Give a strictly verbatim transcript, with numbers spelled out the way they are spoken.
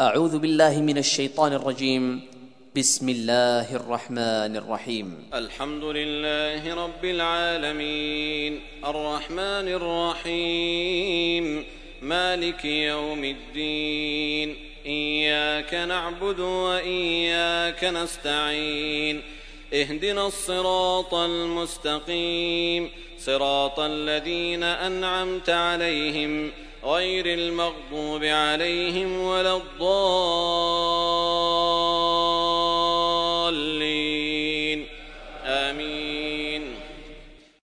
أعوذ بالله من الشيطان الرجيم. بسم الله الرحمن الرحيم. الحمد لله رب العالمين الرحمن الرحيم مالك يوم الدين إياك نعبد وإياك نستعين اهدنا الصراط المستقيم صراط الذين أنعمت عليهم غير المغضوب عليهم ولا الضالين